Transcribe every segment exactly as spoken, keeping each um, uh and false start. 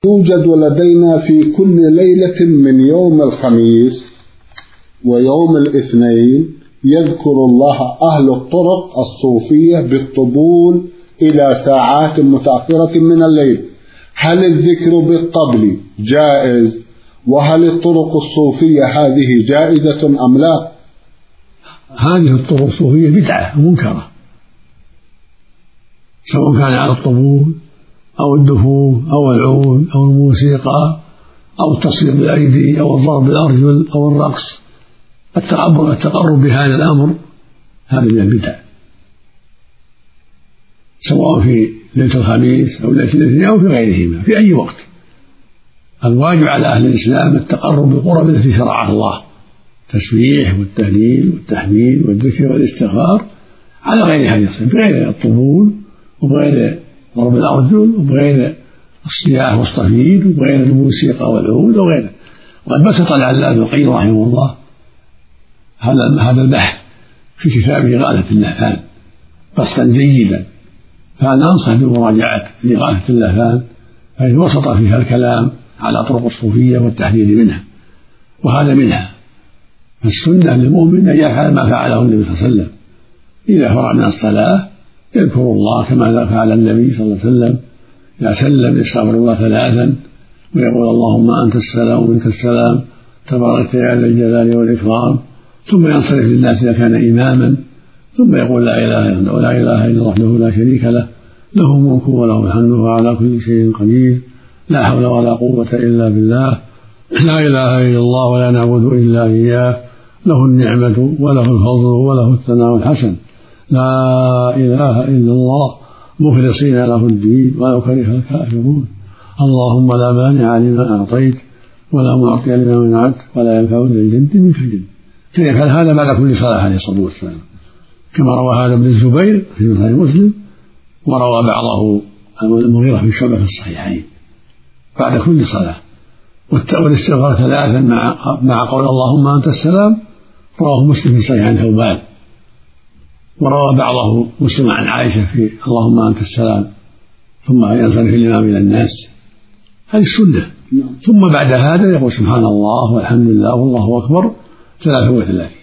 يوجد لدينا في كل ليلة من يوم الخميس ويوم الاثنين يذكر الله أهل الطرق الصوفية بالطبول إلى ساعات متأخرة من الليل. هل الذكر بالطبل جائز؟ وهل الطرق الصوفية هذه جائزة أم لا؟ هذه الطرق الصوفية بدعة منكرة، سواء كان على الطبول أو الدفوف أو العود أو الموسيقى أو التصفيق بالأيدي أو الضرب بالأرجل أو الرقص. التقرب بهذا الأمر هذا من البدع، سواء في ليلة الخميس أو ليلة الاثنين أو في غيرهما في أي وقت. الواجب على أهل الإسلام التقرب بالقرب التي شرعها الله، التسبيح والتهليل والتحميد والذكر والاستغفار على غير هذه الصفة، بغير الطبول وبغير ضرب الأرجل وبغير الصياح والصفير وبغير الموسيقى والعود وغيره. وقد بسط العلامة ابن القيم رحمه الله هذا هذا البحث في كتابه إغاثة اللهفان بسطا جيدا، فأنا أنصح بمراجعة إغاثة اللهفان، فإن وسط فيها الكلام على طرق الصوفية والتحذير منها، وهذا منها. فالسنة للمؤمن أن يفعل ما فعله النبي صلى الله عليه وسلم، إذا فرغ من الصلاة يذكر الله كما فعل النبي صلى الله عليه وسلم، إذا سلم يستغفر الله ثلاثا ويقول اللهم أنت السلام ومنك السلام تبارك يا ذا الجلال والإكرام، ثم ينصرف للناس إذا كان إماما، ثم يقول لا إله إلا الله ولا إله إلا الله وحده لا شريك له له الملك وله الحمد وهو على كل شيء قدير لا حول ولا قوة إلا بالله لا إله إلا الله ولا نعبد إلا إياه له النعمة وله الفضل وله الثناء الحسن لا إله إلا الله مخلصين له الدين ولو كره الكافرون اللهم لا مانع لما أعطيت ولا معطي لما منعت ولا ينفع ذا الجد منك الجد. فيفعل هذا بعد كل صلاة عليه الصلاة والسلام، كما روى هذا ابن الزبير في صحيح مسلم، وروى بعضه المغيرة في شعبة في الصحيحين بعد كل صلاة. والاستغفار ثلاثا مع مع قول اللهم أنت السلام رواه مسلم في صحيح عن ثوبان، وروى بعضه مسلم عن عائشة في اللهم أنت السلام ثم ينصرف الإمام إلى الناس. هذه السنة. ثم بعد هذا يقول سبحان الله والحمد لله والله أكبر ثلاثة وثلاثين،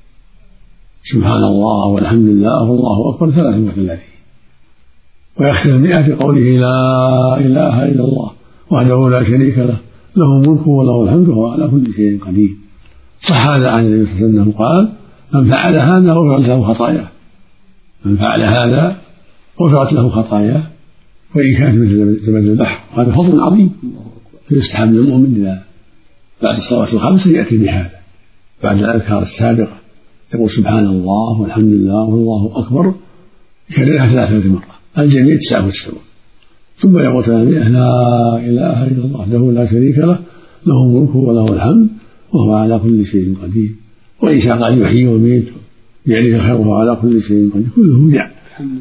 سبحان الله والحمد لله والله أكبر ثلاثة وثلاثين، ويختم المئة في قوله لا إله إلا الله وحده لا شريك له له الملك وله الحمد وهو على كل شيء قدير. صح هذا عن النبي صلى الله عليه وسلم قال من فعل هذا غفرت له خطاياه، من فعل هذا غفرت له خطاياه وإن كانت مثل زبد البحر. هذا فضل عظيم فيستحب للمؤمن إذا بعد الصلوات الخمس يأتي بهذا بعد الأذكار السابقة، يقول سبحان الله والحمد لله والله أكبر يكررها ثلاثة مرة الجميع تسعة وتسعون، ثم يقول ثانية لا إله إلا الله وحده لا شريك له له الملك وله الحمد وهو على كل شيء قدير، وإن شاء قال يحيي ويميت بيده الخير وهو على كل شيء قدير، كله بدع.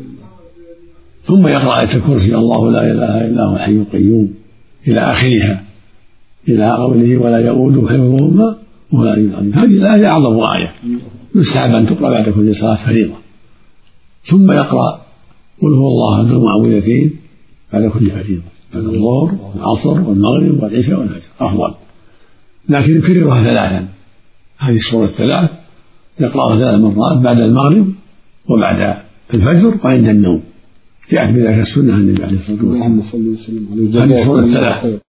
ثم يقرأ آية الكرسي الله لا إله إلا هو الحي القيوم إلى آخرها إلى قوله ولا يؤوده حفظهما وهو العلي العظيم. هذه الآية أعظم آية يستحب أن تقرأ بعد كل صلاة فريضة. ثم يقرأ قل هو الله أحد المعوذتين بعد كل فريضة، بعد الظهر والعصر والمغرب والعشاء والفجر أفضل، لكن يكررها ثلاثا. هذه السورة الثلاث يقرأها ثلاث مرات بعد المغرب وبعد الفجر وعند النوم، جاءت بذلك السنة عن النبي عليه الصلاة والسلام. هذه السورة الثلاث.